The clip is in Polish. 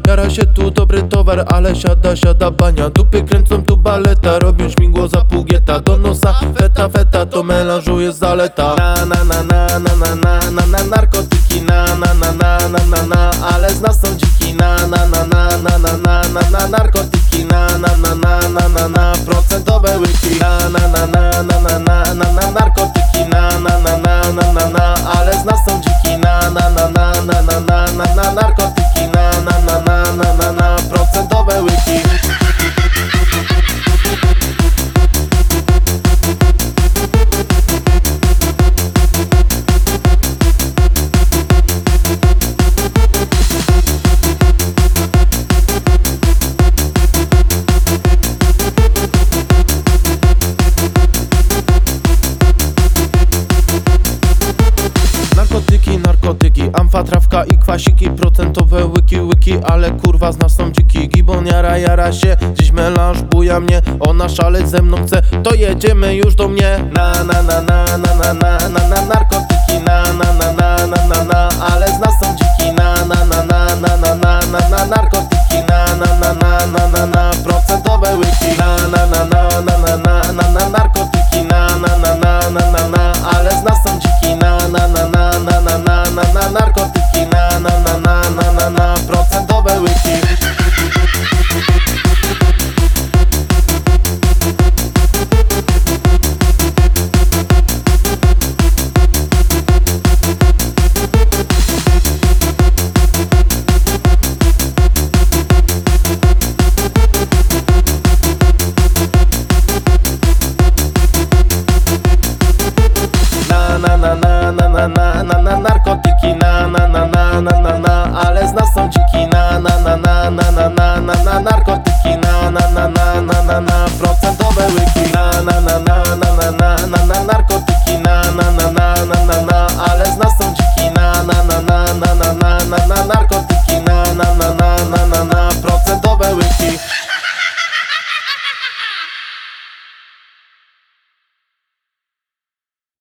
Jara się tu dobry towar, ale siada bania. Dupy kręcą tu baleta, robią śmigło za pół gieta. Do nosa feta, to melanżu jest zaleta. Na narkotyki, na, ale z nas są dziki. Na narkotyki, na, procentowe łyki. Na narkotyki, na, ale z nas są dziki. Na narkotyki, na, procentowe łyki. Narkotyki, amfa, trawka i kwasiki. Procentowe łyki, ale kurwa z nas są dziki. Gibon jara się, dziś melanż buja mnie. Ona szaleć ze mną chce, to jedziemy już do mnie. Na narkotyki, na, ale z nas są dziki. Na narkotyki, na, procentowe łyki. Na narkotyki, na, ale z nas są dziki. Na narkotyki, na, procentowe łyki. Na narkotyki, na, ale z nas są dziki. Na narkotyki.